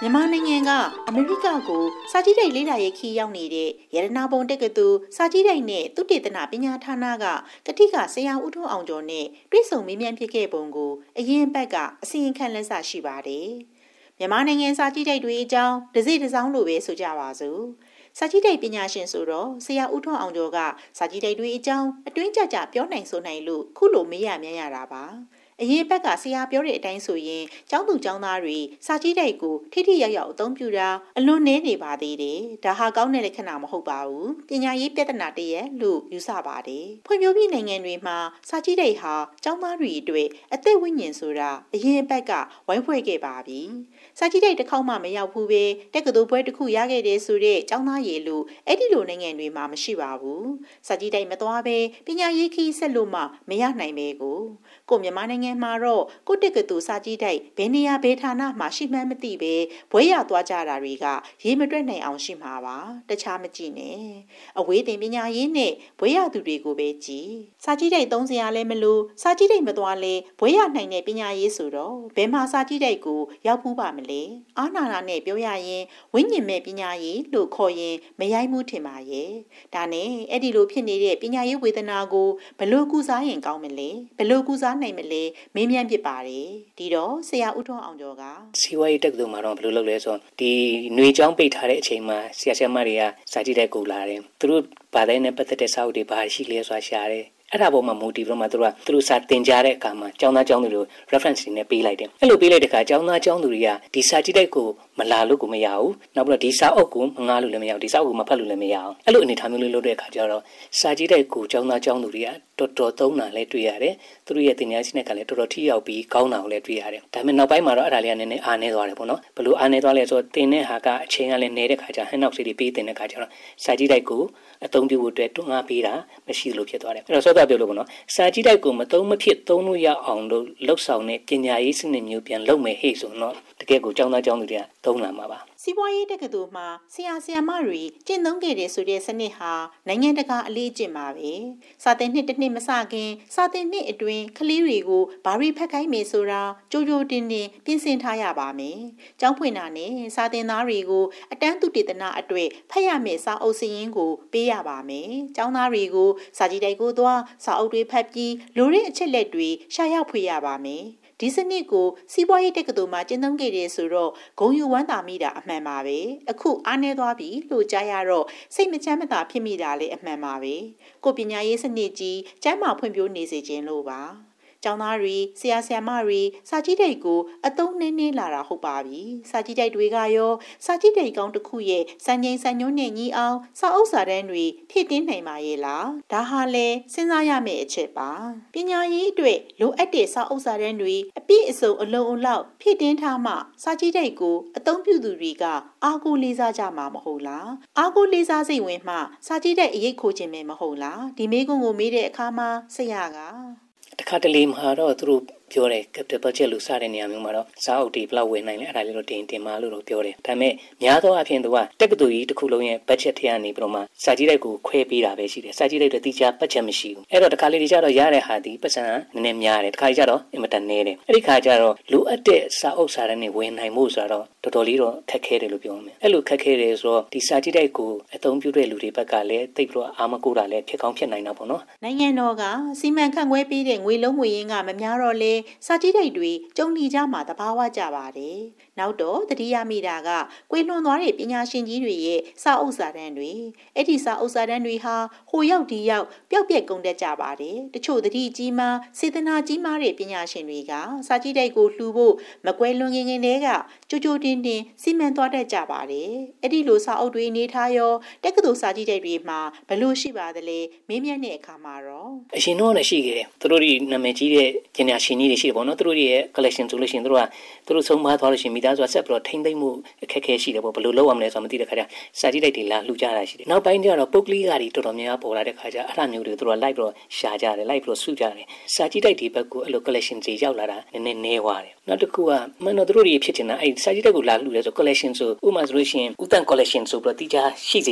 မြန်မာနိုင်ငံကအမေရိကကိုစာကြည့်တိုက်လေးလာရေးခီးရောက်နေတဲ့ရတနာပုံတက္ကသိုလ်စာကြည့်တိုက်နဲ့သုတေသနပညာဌာနကကတိကဆရာဦးထွန်းအောင်ကျော်နဲ့တွေ့ဆုံမေးမြန်းဖြစ်ခဲ့ပုံကိုအရင်ဘက်ကအစီရင်ခံလက်စာရှိပါတယ်။မြန်မာနိုင်ငံစာကြည့်တိုက်တွေအကြောင်းတစ်စိတစ်စောင်းလိုပဲဆိုကြပါစို့။စာကြည့်တိုက်ပညာရှင်ဆိုတော့ဆရာဦးထွန်းအောင်ကျော်ကစာကြည့်တိုက်တွေအကြောင်းအတွင်းကြကြပြောနိုင်ဆိုနိုင်လို့ခုလိုမေးရမြန်းရတာပါ။အရင်ဘက်ကဆရာပြောတဲ့အတိုင်းဆိုရင်ကျောင်းသူကျောင်းသားတွေစာကြည့်တိုက်ကိုထိထိရောက်ရောက်အသုံးပြုတာအလွန်နည်းနေပါသေးတယ်။ဒါဟာကောင်းတဲ့လက္ခဏာမဟုတ်ပါဘူး။ပညာရေးပြဿနာတစ်ရပ်လို့ယူဆပါတယ်။ဖွံ့ဖြိုးပြီးနိုင်ငံတွေမှာစာကြည့်တိုက်ဟာကျောင်းသားတွေအတွက်အသက်ဝိညာဉ်ဆိုတာအရင်ဘက်ကဝိုင်းဖွဲ့ခဲ့ပါပြီ။စာကြည့်တိုက်တစ်ခေါက်မှမရောက်ဘူးပဲတက္ကသိုလ်ဘွဲတစ်ခုရခဲ့တယ်ဆိုတဲ့ကျောင်းသားရေလို့အဲ့ဒီလိုနိုင်ငံတွေမှာမရှိပါဘူး။စာကြည့်တိုက်မသွားပဲပညာရေးခီးဆက်လို့မှမရနိုင်ပဲကိုမြန်မာနိုင်ငံမှာတော့ကိုတက္ကသိုလ်စာကြည့်တိုက်ဘယ်နေရာဘယ်ဌာနမှာရှိမှန်းမသိပဲဘွဲရသွားကြတာတွေကရေးမတွက်နိုင်အောင်ရှိမှာပါတခြားမကြည့်နဲ့အဝေးသင်ပညာရေးနဲ့ဘွဲရသူတွေကိုပဲကြည့်စာကြည့်တိုက်သုံးစရာလည်းမလိုစာကြည့်တိုက်မသွားလဲဘွဲရနိုင်တဲ့ပညာရေးဆိုတော့ဘယ်မှာစာကြည့်တိုက်ကိုရောက်ဖူးပါမလဲအာနာနာနဲ့ပြောရရင်ဝိညာဉ်မဲ့ပညာရေးလို့ခေါ်ရင်မရိုက်မှုထင်ပါရဲ့ဒါနဲ့အဲ့ဒီလိုဖြစ်နေတဲ့ပညာရေးဝေဒနာကိုဘလို့ကုစားရင်ကောင်းမလဲဘလို့ကုစားနိုင်မလဲမေးမြန်းဖြစ်ပါတယ်ဒီတော့ဆရာဦးထွန်းအောင်ကျော်ကစီဝါရေးတက္ကသိုလ်မှာတော့ဘယ်လိုလုပ်လဲဆိုတော့ဒီຫນွေကျောင်းပိတ်ထားတဲ့အချိန်မှာဆရာဆရာမတွေကစာကြည့်တဲ့ကိုလာတယ်သူတို့ဘာသာနဲ့ပတ်သက်တဲ့စာအုပ်တွေဘာရှိလဲဆိုတာရှာတယ်အဲ့ဒါပေါ်မှာ motive တော့မှသူတို့စာသင်ကြားတဲ့အခါမှာကျောင်းသားကျောင်းသူတွေကို reference တွေနဲ့ပေးလိုက်တယ်အဲ့လိုပေးလိုက်တဲ့အခါကျောင်းသားကျောင်းသူတွေကဒီစာကြည့်တဲ့ကိုမလာလို့ကိုမရဘူးနောက်ပြီးတော့ဒီစာအုပ်ကိုမငားလို့လည်းမရဘူးဒီစာအုပ်ကိုမဖတ်လို့လည်းမရအောင်အဲ့လိုအနေထားမျိုးလေးလုပ်တဲ့အခါကျတော့စာကြည့်တဲ့ကိုကျောင်းသားကျောင်းသူတွေကတော်တော်သုံးတာလည်းတွေ့ရတယ်သူတို့ရဲ့သင်ကြားခြင်းနဲ့ကလည်းတော်တော်ထိရောက်ပြီးကောင်းတာကိုလည်းတွေ့ရတယ်ဒါပေမဲ့နောက်ပိုင်းမှာတော့အဲ့ဒါလေးကနည်းနည်းအားနည်းသွားတယ်ပေါ့နော်ဘလို့အားနည်းသွားလဲဆိုတော့သင်တဲ့ဟာကအချိန်ကလည်းနေတဲ့ခါကျဟန်နောက်စီတွေပေးသင်တဲ့ခါကျတော့စာကြည့်တဲ့ကိုအသုံးပြုဖို့အတွက်တွန်းအားပေးတာမရှိလို့ဖြစ်သွားတယ်အဲ့တော့စောစောပြောလို့ပေါ့နော်စာကြည့်တဲ့ကိုမသုံးမဖြစ်သုံးလို့ရအောင်လို့လှုပ်ဆောင်တဲ့ပညာရေးစနစ်မျိုးပြန်လုပ်မယ်ဟဲ့ဆိုတော့တကယ်ကိုကျောင်းသားကျောင်းသူတွေကသုံးလာမှာပါစီးပွားရေးတက္ကသိုလ်မှာဆရာဆရာမတွေကျင့်သုံးခဲ့တဲ့ဆိုတဲ့စနစ်ဟာနိုင်ငံတကာအလေးအကျင့်ပါပဲစာသင်နှစ်တစ်နှစ်မစခင်စာသင်နှစ်အတွင်းကလေးတွေကိုဘာတွေဖတ်ခိုင်းမယ်ဆိုတာကြိုးကြိုးတင်းတင်းပြင်ဆင်ထားရပါမယ်ကျောင်းဖွင့်တာနဲ့စာသင်သားတွေကိုအတန်းသူတေသနအတွေ့ဖတ်ရမယ့်စာအုပ်စာရင်းကိုပေးရပါမယ်ကျောင်းသားတွေကိုစာကြည့်တိုက်ကိုသွားစာအုပ်တွေဖတ်ပြီးလိုတဲ့အချက်လက်တွေရှာရောက်ဖွေရပါမယ်ဒီစနစ်ကိုစီးပွားရေးတက္ကသိုလ်မှာကျင့်သုံးခဲ့တယ်ဆိုတော့ဂုဏ်ယူဝမ်းသာမိတာအမှန်ပါပဲအခုအားနည်းသွားပြီလို့ကြားရတော့စိတ်မချမ်းမသာဖြစ်မိတာလည်းအမှန်ပါပဲကိုပညာရေးစနစ်ကြီးကျန်းမာဖွံ့ဖြိုးနေစေခြင်းလို့ပါကျောင်းသားတွေဆရာဆရာမတွေစာကြည့်တိုက်ကိုအသုံးနည်းနည်းလာတာဟုတ်ပါပြီစာကြည့်တိုက်တွေကရောစာကြည့်တိုက်ကောင်းတစ်ခုရဲ့စံချိန်စံညွှန်းနဲ့ညီအောင်စာအုပ်စာတမ်းတွေဖြည့်တင်းနိုင်ပါရဲ့လားဒါဟာလဲစဉ်းစားရမယ့်အချက်ပါပညာရေးအတွက်လိုအပ်တဲ့စာအုပ်စာတမ်းတွေအပြည့်အစုံအလုံးအလောက်ဖြည့်တင်းထားမှစာကြည့်တိုက်ကိုအသုံးပြုသူတွေကအားကိုးလေးစားကြမှာမဟုတ်လားအားကိုးလေးစားစိတ်ဝင်မှစာကြည့်တိုက်အရေးခိုးခြင်းပဲမဟုတ်လားဒီမေးခွန်းကိုမေးတဲ့အခါမှာဆရာကတခါတလေမှာတော့သူတို့ပြောတယ် capital budget လို့စတဲ့နေရာမျိုးမှာတော့စာအုပ်တွေဘယ်လောက်ဝင်နိုင်လဲအဲ့ဒါလေးတော့တင်ပါလို့တော့ပြောတယ်ဒါပေမဲ့များသောအားဖြင့်သူကတက္ကသိုလ်ကြီးတစ်ခုလုံးရဲ့ budget ထဲကနေပြီးတော့မှစာကြည့်တိုက်ကိုခွဲပေးတာပဲရှိတယ်စာကြည့်တိုက်တော့တိကျ budget မရှိဘူးအဲ့တော့တခါလေကျတော့ရတဲ့ဟာဒီပတ်စံနည်းနည်းများတယ်တခါကျတော့အင်မတန်နည်းတယ်အဲ့ဒီခါကျတော့လိုအပ်တဲ့စာအုပ်စာတမ်းတွေဝင်နိုင်မှုဆိုတော့တော်တော်လေးတော့ခက်ခဲတယ်လို့ပြောမယ်အဲ့လိုခက်ခဲတယ်ဆိုတော့ဒီစာကြည့်တိုက်ကိုအသုံးပြုတဲ့လူတွေဘက်ကလည်းတိတ်ပြီးတော့အာမကိုတာလည်းဖြစ်ကောင်းဖြစ်နိုင်တာပေါ့နော်နိုင်ငံတော်ကစီမံခန့်ခွဲပေးတဲ့ငွေလုံးငွေရင်းကမများတော့လေစာကြည့်တိုက်တွေကျုံလီကြမှာတဘာဝကြပါတယ်နောက်တော့တတိယမိတာကကွေလွန်သွားတဲ့ပညာရှင်ကြီးတွေရဲ့စာအုပ်စာတမ်းတွေအဲ့ဒီစာအုပ်စာတမ်းတွေဟာဟိုရောက်ဒီရောက်ပျောက်ပြက်ကုန်တတ်ကြပါတယ်တချို့တတိကြီးမားစေတနာကြီးမားတဲ့ပညာရှင်တွေကစာကြည့်တိုက်ကိုလှူဖို့မကွဲလွန်ငင်ငင်တွေကကြိုးကြိုးတင်းတင်းစီမံသွားတတ်ကြပါတယ်အဲ့ဒီလိုစာအုပ်တွေနေထားရောတက္ကသိုလ်စာကြည့်တိုက်တွေမှာဘလို့ရှိပါသလဲမေးမြန်းတဲ့အခါမှာတော့အရှင်တော့လည်းရှိခဲ့တယ်သူတို့ဒီနာမည်ကြီးတဲ့ပညာရှင်ကြီးတွေရှိတယ်ပေါ့နော်သူတို့ရဲ့ collection ဆိုလို့ရှိရင်သူတို့ဆုံးမသွားလို့ရှိရင်မိသားစုဆက်ပြီးတော့ထိမ့်သိမ့်မှုအခက်အခဲရှိတယ်ပေါ့ဘယ်လိုလုပ်ရမလဲဆိုတာမသိတဲ့ခါကျစာကြည့်တိုက်တွေလာလှူကြတာရှိတယ်နောက်ပိုင်းကျတော့ပုတ်ကလေးကတွေတော်တော်များများပေါ်လာတဲ့ခါကျအဲ့ဒါမျိုးတွေသူတို့လိုက်ပြီးတော့ရှာကြတယ်လိုက်ပြီးတော့စုကြတယ်စာကြည့်တိုက်တွေဘက်ကိုအဲ့လို collection တွေရောက်လာတာနည်းနည်းနည်းသွားတယ်နောက်တစ်ခုကမင်းတို့တို့တွေဖြစ်နေတာအဲ့စာကြည့်တိုက်ကိုလာလှူလဲဆို collection ဆိုဥပမာဆိုလို့ရှိရင်ဥတန် collection ဆိုပြီးတော့တိကျရှိစေခြင်းတယ်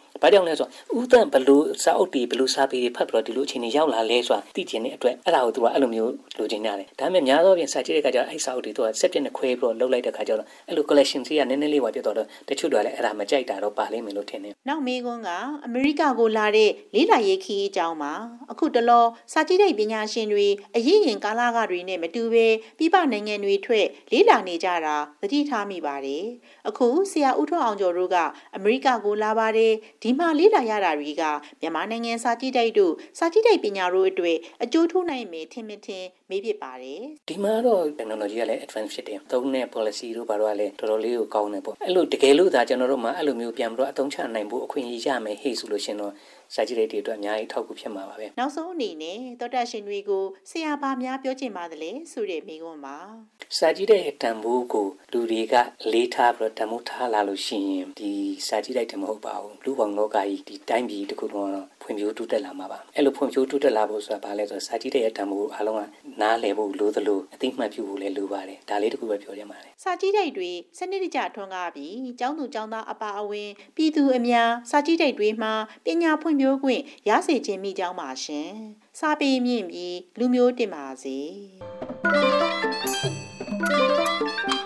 ဘာကြောင့်လဲဆိုတော့ဥတန်ဘလူစာအုပ်တီဘလူစာပေတွေဖတ်ပြီးတော့ဒီလိုအချိန်ကြီးရောက်လာလဲဆိုတာသိကျင်တဲ့အတွက်အဲ့ဒါကိုသူကအဲ့လိုမျိုးလိုချင်ကြတယ်ဒါပေမဲ့များသောအားဖြင့်စာကြည့်တဲ့အခါကျတော့အဲ့စာအုပ်တွေသူကဆက်ပြစ်နဲ့ခွဲပြီးတော့လှုပ်လိုက်တဲ့အခါကျတော့အဲ့လို collection ကြီးကနည်းနည်းလေးပါပြတ်တော့တချို့တွေကလည်းအဲ့ဒါမကြိုက်တာတော့ပါလိမ့်မယ်လို့ထင်တယ်နောက်မေးခွန်းကအမေရိကကိုလာတဲ့လေးလာရေးခီးအကြောင်းမှာအခုတလောစာကြည့်တဲ့ပညာရှင်တွေအရေးရင်ကာလကတွေနဲ့မတူဘဲပြည်ပနိုင်ငံတွေထွက်လေးလာနေကြတာသတိထားမိပါတယ်အခုဆရာဦးထွန်းအောင်ကျော်တို့ကအမေရိကကိုလာပါတယ်ဒီမှာလေးလာရတာတွေကမြန်မာနိုင်ငံစာကြည့်တိုက်တို့စာကြည့်တိုက်ပညာတို့အတွက်အကျိုးထူးနိုင်မယ်ထင်မေးဖြစ်ပါတယ်ဒီမှာတော့ technology ကလည်း advance ဖြစ်တယ်သုံးတဲ့ policy တို့ဘာလို့ကလည်းတော်တော်လေးကိုကောင်းတယ်ပေါ့အဲ့လိုတကယ်လို့ဒါကျွန်တော်တို့မှအဲ့လိုမျိုးပြန်ပြီးတော့အသုံးချနိုင်ဖို့အခွင့်အရေးရမယ်ဟေ့ဆိုလို့ရှင်တော့စာကြည့်တဲ့တွေအတွက်အများကြီးထောက်ကူဖြစ်မှာပါပဲနောက်ဆုံးအနေနဲ့သောတာရှင်တွေကိုဆရာဘာများပြောချင်ပါတယ်ဆိုတဲ့မိကွန်းပါစာကြည့်တဲ့တန်ဖိုးကိုလူတွေကလေးထားပြီးတော့တန်ဖိုးထားလာလို့ရှိရင်ဒီစာကြည့်တဲ့တမဟုတ်ပါဘူးလူပေါင်းလောကကြီးဒီတိုင်းပြည်တစ်ခုလုံးတော့ဖွံ့ဖြိုးတိုးတက်လာမှာပါအဲ့လိုဖွံ့ဖြိုးတိုးတက်လာဖို့ဆိုတာဘာလဲဆိုတော့စာကြည့်တဲ့တန်ဖိုးအားလုံးကနားလည်ဖို့လိုသလိုအသိမှတ်ပြုဖို့လည်းလိုပါတယ်ဒါလေးတစ်ခုပဲပြောရမှာလေစာကြည့်တိုက်တွေစနစ်တကျထွန်းကားပြီးကျောင်းသူကျောင်းသားအပါအဝင်ပြည်သူအများစာကြည့်တိုက်တွေမှာပညာဖွံ့ဖြိုးခွင့်ရစေခြင်းမိကြောင်းပါရှင်စာပေမြင့်ပြီးလူမျိုးတင်ပါစေ